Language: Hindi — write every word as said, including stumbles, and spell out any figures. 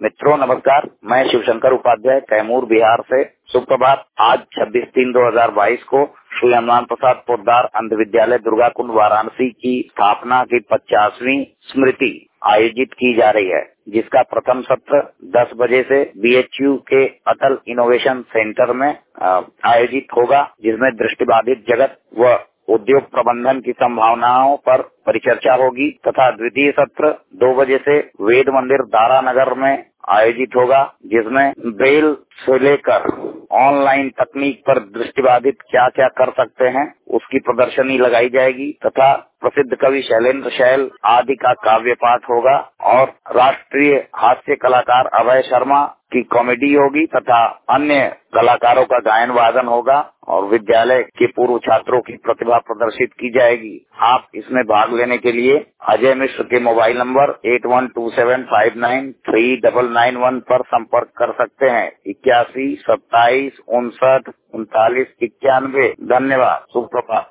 मित्रों नमस्कार, मैं शिवशंकर उपाध्याय कैमूर बिहार से। सुप्रभात। आज छब्बीस तीन दो हजार बाईस को श्री हनुमान प्रसाद पोद्दार अंध विद्यालय दुर्गाकुंड वाराणसी की स्थापना की पचासवीं स्मृति आयोजित की जा रही है, जिसका प्रथम सत्र दस बजे से बीएचयू के अटल इनोवेशन सेंटर में आयोजित होगा, जिसमें दृष्टिबाधित जगत व उद्योग प्रबंधन की संभावनाओं पर परिचर्चा होगी तथा द्वितीय सत्र दो बजे से वेद मंदिर दारा नगर में आयोजित होगा, जिसमें ब्रेल से लेकर ऑनलाइन तकनीक पर दृष्टिबाधित क्या क्या कर सकते हैं उसकी प्रदर्शनी लगाई जाएगी तथा प्रसिद्ध कवि शैलेंद्र शैल आदि का काव्य पाठ होगा और राष्ट्रीय हास्य कलाकार अभय शर्मा की कॉमेडी होगी तथा अन्य कलाकारों का गायन वादन होगा और विद्यालय के पूर्व छात्रों की प्रतिभा प्रदर्शित की जाएगी। आप इसमें भाग लेने के लिए अजय मिश्र के mobile number eight one two seven five nine three double nine one पर संपर्क कर सकते हैं। इक्यासी सत्ताईस उनसठ उनतालीस इक्यानवे। धन्यवाद। सुप्रभात।